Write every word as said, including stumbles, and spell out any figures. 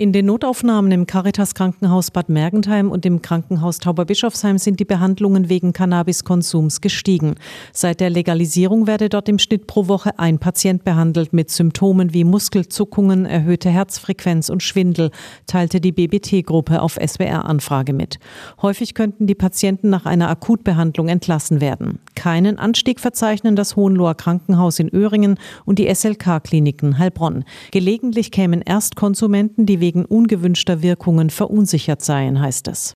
In den Notaufnahmen im Caritas-Krankenhaus Bad Mergentheim und im Krankenhaus Tauberbischofsheim sind die Behandlungen wegen Cannabiskonsums gestiegen. Seit der Legalisierung werde dort im Schnitt pro Woche ein Patient behandelt mit Symptomen wie Muskelzuckungen, erhöhte Herzfrequenz und Schwindel, teilte die B B T-Gruppe auf S W R-Anfrage mit. Häufig könnten die Patienten nach einer Akutbehandlung entlassen werden. Keinen Anstieg verzeichnen das Hohenloher Krankenhaus in Öhringen und die S L K-Kliniken Heilbronn. Gelegentlich kämen Erstkonsumenten, die wegen ungewünschter Wirkungen verunsichert seien, heißt es.